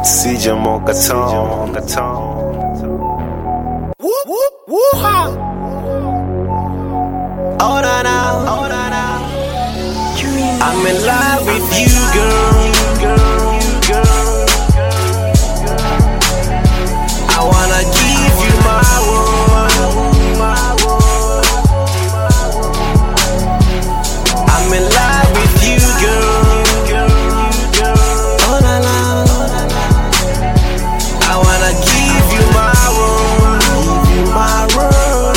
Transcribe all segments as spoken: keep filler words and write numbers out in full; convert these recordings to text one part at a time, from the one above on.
C J Mokaton. Woo, woo, woo-ha. Oh, na, na. Oh, na, na. I'm in love with you, girl. I wanna give you my world. I'm in love with you, girl. Oh, na, na. I wanna give you my world. Give you my world.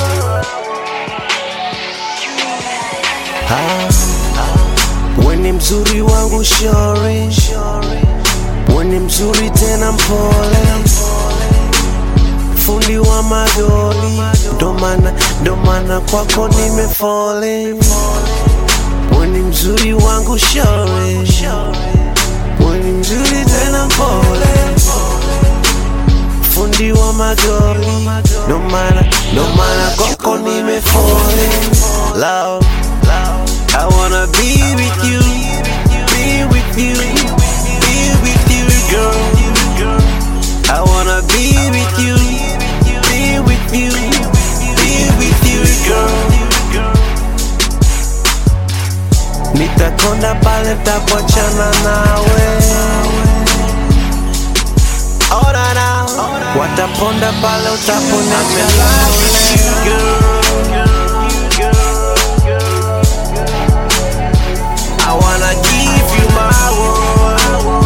Ah. Weni mzuri wangu shore, weni mzuri tena mpole, fundi wa magoli, domana, domana kwako nimefole. Weni mzuri wangu shore, weni mzuri tena mpole, fundi wa magoli, domana, domana kwako nimefole. Love, I wanna be with you, be with you, be with you, girl. I wanna be with you, be with you, be with you, girl. Nitakonda pale takuachana nawe. Oh, na, na. Wataponda pale utaponesha nawe, girl. I wanna give you my world.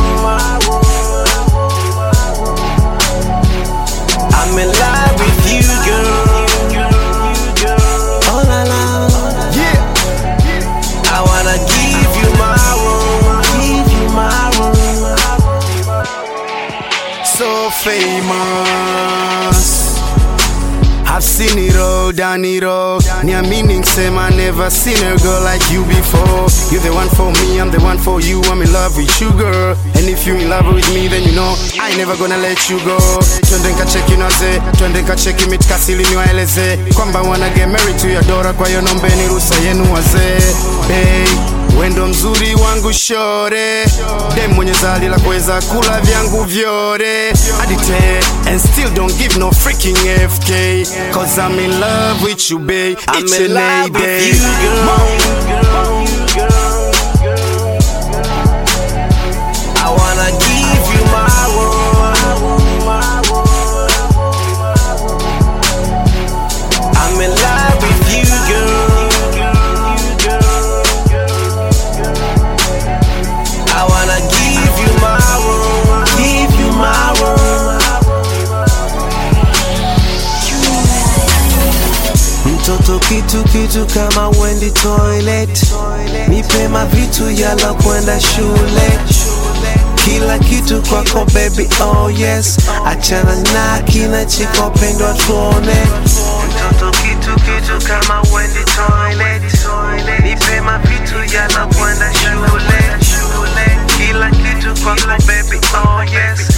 I'm in love with you, girl. Oh, la, la. Yeah. I wanna give you my world. Give you my world. So famous, I've seen it all, done it all. Near meaning, same, I never seen a girl like you before. You're the one for me, I'm the one for you. I'm in love with you, girl. And if you in love with me, then you know I ain't never gonna let you go. Twende nkacheki naze, twende nkacheki mitkasili niwaeleze kwamba wanna get married to your daughter, kwa hiyo nombeni ruhusa yenu wazee. Hey, wendo mzuri wangu shore, dem mwenye zali la kuweza kula vyangu vyore adite, and still don't give no freaking F K, cause I'm in love with you, babe. I'm Each in and love every with day. you, girl. I wanna give you my world. I'm in love with you, girl. I wanna give you my world. Give you my world. Mtoto kitu kitu kama wendi toilet, nipe mavitu yala kwenda shule. Kila kitu kwako baby, oh yes. Achana na kina chiko pendwa tuone. Mtoto kitu kitu kama wendi toilet, nipe mavitu yala kwenda shule. Kila kitu kwako baby, oh yes.